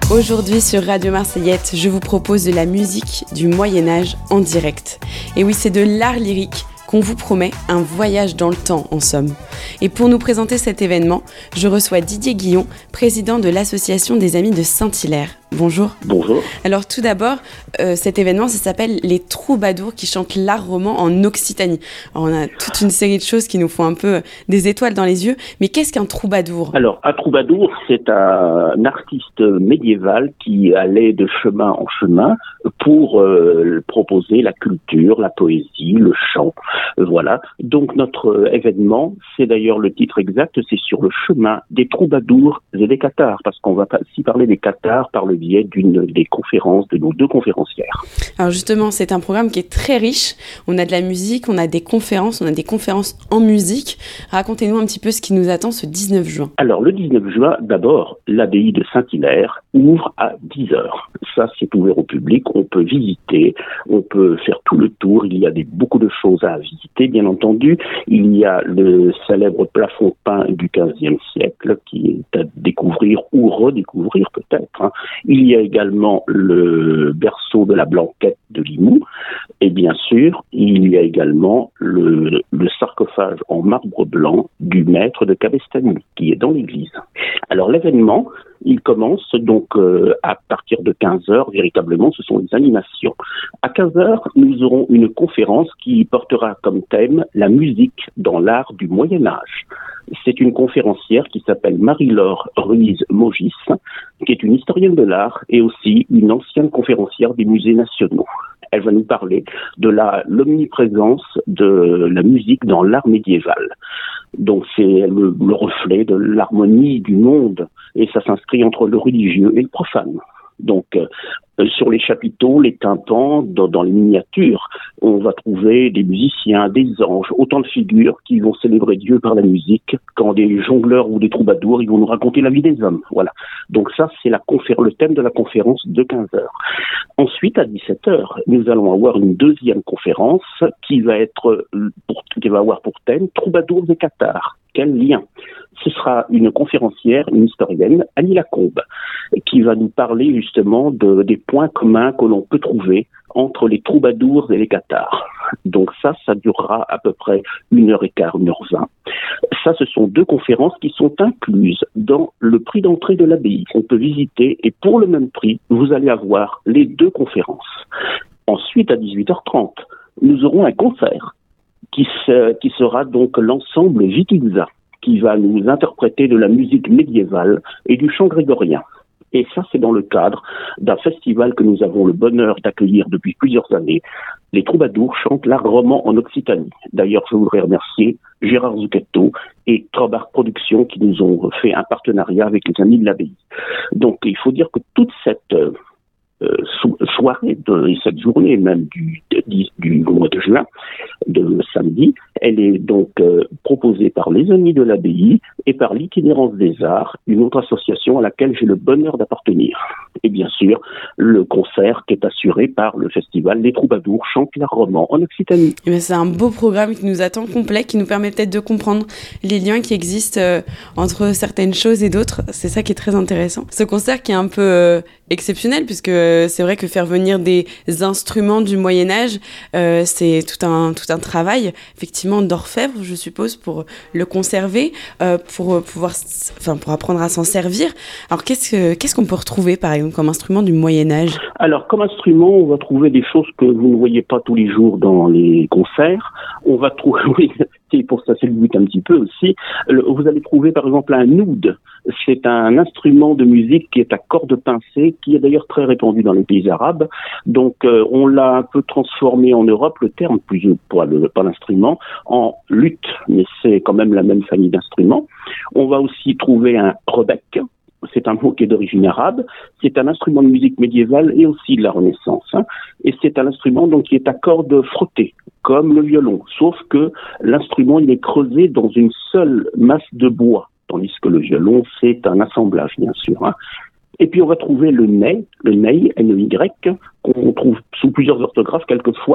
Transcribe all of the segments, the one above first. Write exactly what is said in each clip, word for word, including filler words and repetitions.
Aujourd'hui sur Radio Marseillette, je vous propose de la musique du Moyen-Âge en direct. Et oui, c'est de l'art lyrique qu'on vous promet, un voyage dans le temps en somme. Et pour nous présenter cet événement, je reçois Didier Guillon, président de l'association des Amis de Saint-Hilaire. Bonjour. Bonjour. Alors tout d'abord, euh, cet événement, ça s'appelle les Troubadours qui chantent l'art roman en Occitanie. Alors, on a toute une série de choses qui nous font un peu des étoiles dans les yeux, mais qu'est-ce qu'un troubadour ? Alors, un troubadour, c'est un artiste médiéval qui allait de chemin en chemin pour euh, proposer la culture, la poésie, le chant, euh, voilà. Donc notre événement, c'est d'ailleurs le titre exact, c'est sur le chemin des troubadours et des cathares, parce qu'on va aussi parler des cathares par le biais d'une des conférences, de nos deux conférencières. Alors justement, c'est un programme qui est très riche. On a de la musique, on a des conférences, on a des conférences en musique. Racontez-nous un petit peu ce qui nous attend ce dix-neuf juin. Alors le dix-neuf juin, d'abord, l'abbaye de Saint-Hilaire ouvre à dix heures. Ça, c'est ouvert au public, on peut visiter, on peut faire tout le tour. Il y a des, beaucoup de choses à visiter, bien entendu. Il y a le célèbre plafond peint du quinzième siècle qui est à découvrir ou redécouvrir peut-être, hein. Il y a également le berceau de la Blanquette de Limoux. Et bien sûr, il y a également le, le sarcophage en marbre blanc du maître de Cabestany, qui est dans l'église. Alors l'événement, il commence donc euh, à partir de quinze heures, véritablement, ce sont les animations. À quinze heures, nous aurons une conférence qui portera comme thème la musique dans l'art du Moyen-Âge. C'est une conférencière qui s'appelle Marie-Laure Ruiz-Mogis, qui est une historienne de l'art et aussi une ancienne conférencière des musées nationaux. Elle va nous parler de la, l'omniprésence de la musique dans l'art médiéval. Donc c'est le, le reflet de l'harmonie du monde et ça s'inscrit entre le religieux et le profane. Donc euh, sur les chapiteaux, les tympans, dans, dans les miniatures, on va trouver des musiciens, des anges, autant de figures qui vont célébrer Dieu par la musique, quand des jongleurs ou des troubadours, ils vont nous raconter la vie des hommes. Voilà. Donc ça, c'est la confé- le thème de la conférence de quinze heures. Ensuite, à dix-sept heures, nous allons avoir une deuxième conférence qui va être, pour, qui va avoir pour thème Troubadours et cathares. Quel lien ? Ce sera une conférencière, une historienne, Annie Lacombe, qui va nous parler justement de, des points communs que l'on peut trouver entre les troubadours et les cathares. Donc ça, ça durera à peu près une heure et quart, une heure vingt. Ça, ce sont deux conférences qui sont incluses dans le prix d'entrée de l'abbaye. On peut visiter et pour le même prix, vous allez avoir les deux conférences. Ensuite, à dix-huit heures trente, nous aurons un concert qui, se, qui sera donc l'ensemble Vitizza, qui va nous interpréter de la musique médiévale et du chant grégorien. Et ça, c'est dans le cadre d'un festival que nous avons le bonheur d'accueillir depuis plusieurs années. Les troubadours chantent l'art roman en Occitanie. D'ailleurs, je voudrais remercier Gérard Zucchetto et Trobart Productions qui nous ont fait un partenariat avec les Amis de l'Abbaye. Donc, il faut dire que toute cette euh, so- soirée, de, cette journée même du, du, du mois de juin, de samedi, elle est donc euh, proposée par les Amis de l'Abbaye et par l'Itinérance des Arts, une autre association à laquelle j'ai le bonheur d'appartenir. Et bien sûr, le concert qui est assuré par le festival Les Troubadours chantent l'art roman en Occitanie. Et bien, c'est un beau programme qui nous attend complet, qui nous permet peut-être de comprendre les liens qui existent euh, entre certaines choses et d'autres. C'est ça qui est très intéressant. Ce concert qui est un peu euh, exceptionnel, puisque euh, c'est vrai que faire venir des instruments du Moyen-Âge, euh, c'est tout un, tout un travail, effectivement, d'orfèvre, je suppose, pour le conserver, euh, pour pouvoir, enfin, pour apprendre à s'en servir. Alors, qu'est-ce que, qu'est-ce qu'on peut retrouver, par exemple, comme instrument du Moyen-Âge ? Alors, comme instrument, on va trouver des choses que vous ne voyez pas tous les jours dans les concerts. On va trouver, oui, c'est pour ça, c'est le but un petit peu aussi. Le, vous allez trouver, par exemple, un oud. C'est un instrument de musique qui est à cordes pincées, qui est d'ailleurs très répandu dans les pays arabes. Donc, euh, on l'a un peu transformé en Europe, le terme, plus pas, le, pas l'instrument, en luth, mais c'est quand même la même famille d'instruments. On va aussi trouver un rebec. C'est un mot qui est d'origine arabe. C'est un instrument de musique médiévale et aussi de la Renaissance. Hein. Et c'est un instrument donc qui est à cordes frottées, comme le violon. Sauf que l'instrument, il est creusé dans une seule masse de bois. Tandis que le violon, c'est un assemblage, bien sûr. Hein. Et puis on va trouver le ney, le ney, N E Y, qu'on trouve sous plusieurs orthographes quelquefois,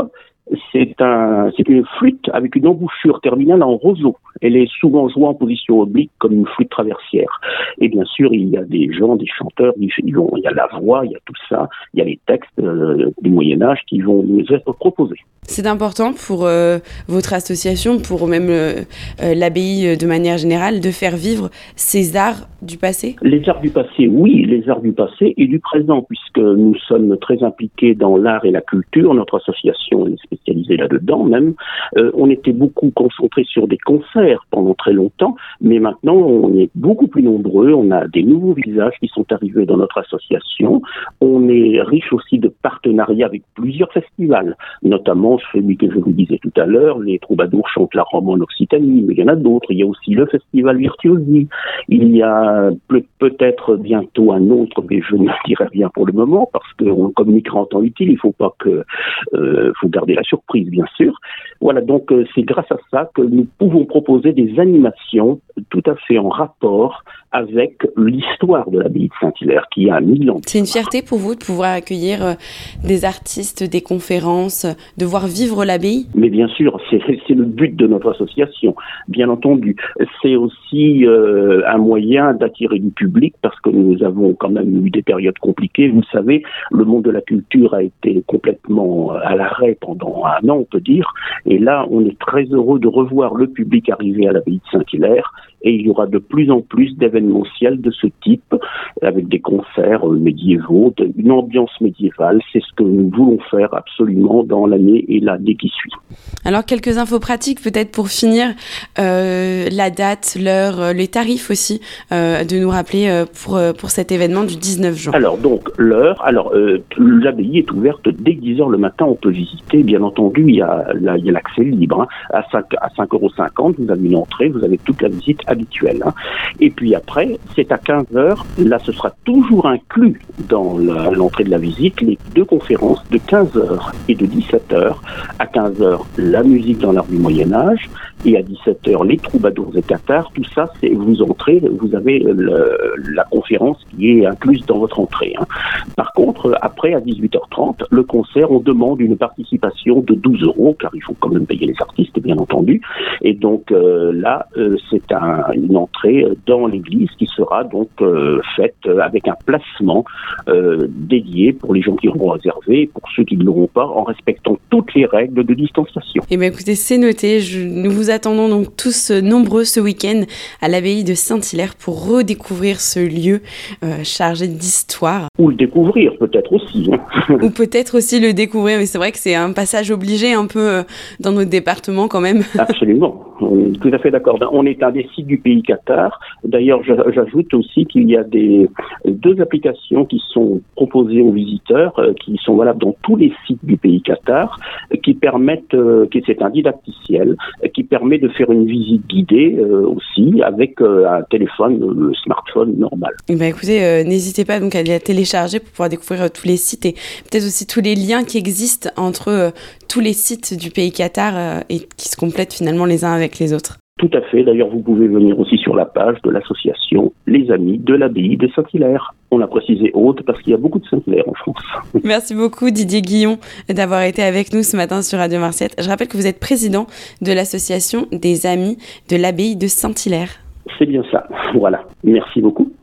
C'est, un, c'est une flûte avec une embouchure terminale en roseau. Elle est souvent jouée en position oblique comme une flûte traversière. Et bien sûr, il y a des gens, des chanteurs, ils vont, il y a la voix, il y a tout ça, il y a les textes euh, du Moyen-Âge qui vont nous être proposés. C'est important pour euh, votre association, pour même euh, euh, l'abbaye de manière générale, de faire vivre ces arts du passé ? Les arts du passé, oui, les arts du passé et du présent, puisque nous sommes très impliqués dans l'art et la culture. Notre association est spécialisée là-dedans même. Euh, on était beaucoup concentrés sur des concerts pendant très longtemps, mais maintenant on est beaucoup plus nombreux. On a des nouveaux visages qui sont arrivés dans notre association. On est riche aussi de partenariats avec plusieurs festivals, notamment celui que je vous disais tout à l'heure, les troubadours chantent la Rome en Occitanie, mais il y en a d'autres. Il y a aussi le festival Virtuosi. Il y a peut- peut-être bientôt un autre, mais je ne dirai rien pour le moment, parce qu'on communiquera en temps utile. Il ne faut pas que, euh, faut garder la surprise, bien sûr. Voilà, donc euh, c'est grâce à ça que nous pouvons proposer des animations tout à fait en rapport avec l'histoire de l'abbaye de Saint-Hilaire, qui a mille ans. C'est une fierté pour vous de pouvoir accueillir euh, des artistes, des conférences, de voir vivre l'abbaye ? Mais bien sûr, c'est, c'est le but de notre association, bien entendu. C'est aussi euh, un moyen d'attirer du public, parce que nous avons quand même eu des périodes compliquées. Vous savez, le monde de la culture a été complètement à l'arrêt pendant un an, on peut dire. Et là, on est très heureux de revoir le public arriver à l'abbaye de Saint-Hilaire. Et il y aura de plus en plus d'événementiels de ce type, avec des concerts médiévaux, une ambiance médiévale. C'est ce que nous voulons faire absolument dans l'année et l'année qui suit. Alors, quelques infos pratiques peut-être pour finir, euh, la date, l'heure, les tarifs aussi, euh, de nous rappeler euh, pour, pour cet événement du dix-neuf juin. Alors, donc, l'heure, alors, euh, l'abbaye est ouverte dès dix heures le matin, on peut visiter. Bien entendu, il y a, là, il y a l'accès libre, hein, à cinq euros cinquante, vous avez une entrée, vous avez toute la visite habituelle. Hein. Et puis après, c'est à quinze heures, là, ce sera toujours inclus dans la, l'entrée de la visite, les deux conférences de quinze heures et de dix-sept heures. À quinze heures, la musique dans l'art du Moyen-Âge, et à dix-sept heures, les troubadours et cathares. Tout ça, c'est vous entrez, vous avez le, la conférence qui est incluse dans votre entrée. Hein. Par contre, après, à dix-huit heures trente, le concert, on demande une participation de douze euros, car il faut quand même payer les artistes, bien entendu. Et donc euh, là, euh, c'est un, une entrée dans l'église qui sera donc euh, faite avec un placement euh, dédié pour les gens qui auront réservé, et pour ceux qui ne l'auront pas, en respectant toutes les règles de distanciation. Eh bien, écoutez, c'est noté. Je, nous vous attendons donc tous euh, nombreux ce week-end à l'abbaye de Saint-Hilaire pour redécouvrir ce lieu euh, chargé d'histoire. Ou le découvrir, peut-être aussi. Hein. Ou peut-être aussi le découvrir, mais c'est vrai que c'est un passage obligé un peu euh, dans notre département quand même. Absolument, on est tout à fait d'accord. On est un des sites du pays cathare. D'ailleurs, j'ajoute aussi qu'il y a des deux applications qui sont proposées aux visiteurs, euh, qui sont valables dans tous les sites du pays cathare, euh, qui permettent, euh, que c'est un didacticiel, euh, qui permet de faire une visite guidée euh, aussi avec euh, un téléphone, le euh, smartphone normal. Eh ben écoutez, euh, n'hésitez pas donc à la télécharger pour pouvoir découvrir euh, tous les sites et peut-être aussi tous les liens qui existent entre euh, tous les sites du pays cathare euh, et qui se complètent finalement les uns avec les autres. Tout à fait. D'ailleurs, vous pouvez venir aussi sur la page de l'association Les Amis de l'abbaye de Saint-Hilaire. On a précisé haute parce qu'il y a beaucoup de Saint-Hilaire en France. Merci beaucoup Didier Guillon d'avoir été avec nous ce matin sur Radio Marciette. Je rappelle que vous êtes président de l'association des Amis de l'abbaye de Saint-Hilaire. C'est bien ça. Voilà. Merci beaucoup.